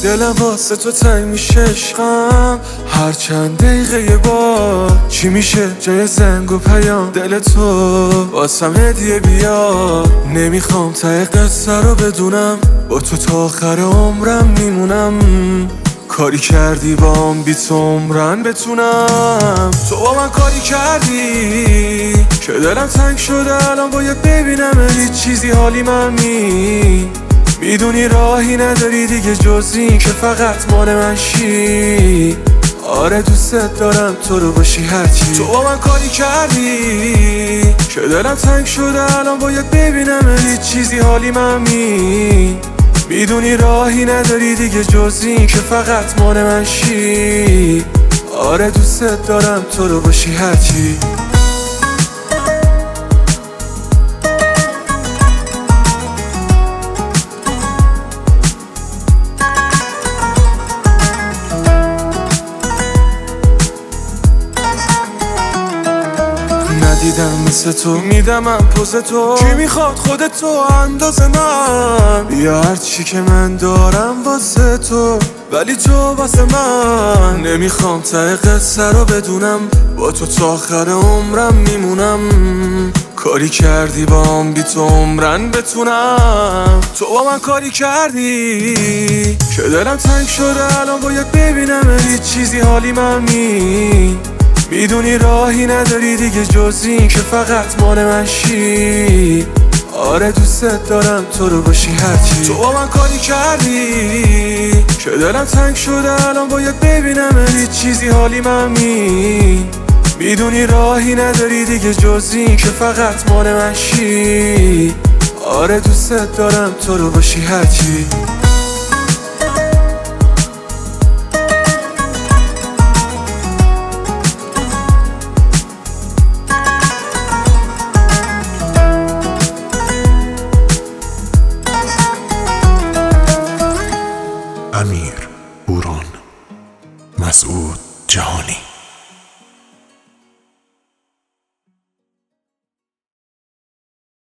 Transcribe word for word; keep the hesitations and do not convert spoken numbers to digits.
دلم واسه تو تنگ میشه عشقم، هر چند دقیقه یه بار. چی میشه جای زنگ و پیام دل تو واسم هدیه بیا. نمیخوام ته قصه رو بدونم، با تو تا آخر عمرم میمونم. کاری کردی بام بی تو عمرن بتونم. تو با من کاری کردی که دلم تنگ شده الان باید ببینم هیچ چیزی حالی من می میدونی راهی نداری دیگه جز این که فقط مال من شی. آره دوست دارم تو رو باشی هرچی. تو با من کاری کردی که دلم تنگ شده الان باید ببینم هیچ چیزی حالی من می میدونی راهی نداری دیگه جز این که فقط مال من شی. آره دوست دارم تو رو باشی هرچی. ندیدم مثل تو میدم من پوز تو. کی میخواد خودتو انداز من؟ بیا هرچی که من دارم واسه تو، ولی تو واسه من. نمیخوام ته قصه رو بدونم، با تو تا آخر عمرم میمونم. کاری کردی بام بی تو عمرن بتونم. تو با من کاری کردی که دلم تنگ شده الان باید ببینم هیچ چیزی حالی من می میدونی راهی نداری دیگه جز این که فقط مال من شی. آره دوست دارم تو رو باشی هرچی. تو با من کاری کردی که دلم تنگ شده الان باید ببینم هیچ چیزی حالی من می میدونی راهی نداری دیگه جز این که فقط مال من شی. آره دوست دارم تو رو باشی هرچی. امیر بوران، مسعود جهانی.